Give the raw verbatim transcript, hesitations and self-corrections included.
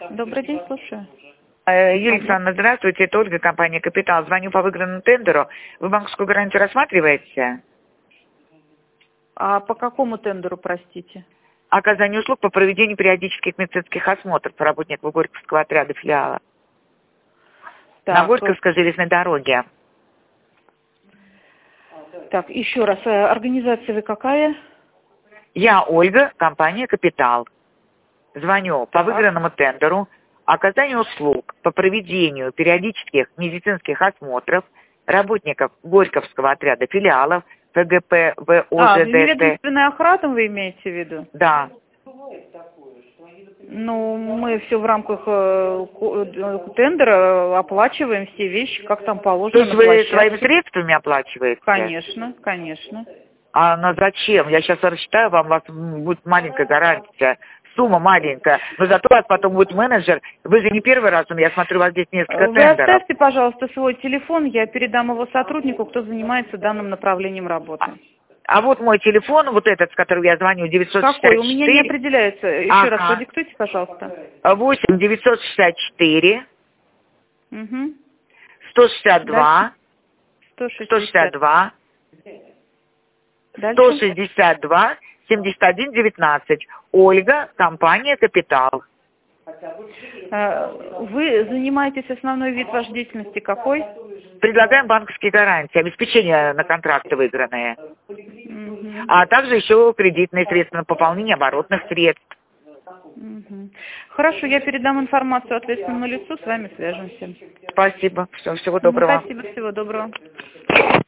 Добрый день, слушаю. Э, Юлия Александровна, здравствуйте, это Ольга, компания «Капитал». Звоню по выигранному тендеру. Вы банковскую гарантию рассматриваете? А по какому тендеру, простите? Оказание услуг по проведению периодических медицинских осмотров работников Горьковского отряда филиала. Так, На Горьковской железной дороге. Так, еще раз, э, организация вы какая? Я Ольга, компания «Капитал». Звоню по Так. выигранному тендеру. Оказание услуг по проведению периодических медицинских осмотров работников Горьковского отряда филиалов ФГП, А, ВОЗДТ. неведомственная охрана вы имеете в виду? Да. Ну, мы все в рамках э, ко- э, тендера оплачиваем все вещи, как там То положено есть на вы площадке. своими средствами оплачиваете? Конечно, конечно. А на зачем? Я сейчас рассчитаю вам, у вас будет маленькая гарантия. Сумма маленькая. Но зато у вас потом будет менеджер. Вы же не первый раз, я смотрю, у вас здесь несколько Вы тендеров. оставьте, пожалуйста, свой телефон, я передам его сотруднику, кто занимается данным направлением работы. А вот мой телефон, вот этот, с которым я звоню, девятьсот шестьдесят четыре. Какой? У меня не определяется. Еще Ага. раз продиктуйте, пожалуйста. восемь девятьсот шестьдесят четыре Угу. сто шестьдесят два сто сто шестьдесят. шестьдесят два Дальше. сто шестьдесят два семьдесят один девятнадцать. Ольга, компания «Капитал». Э, Вы занимаетесь, основной вид вашей деятельности какой? Предлагаем банковские гарантии, обеспечение на контракты выигранные. Мгм. А также еще кредитные средства на пополнение оборотных средств. Мгм. Хорошо, я передам информацию ответственному лицу, с вами свяжемся. Спасибо. Все, всего Мгм, доброго. Спасибо, всего доброго.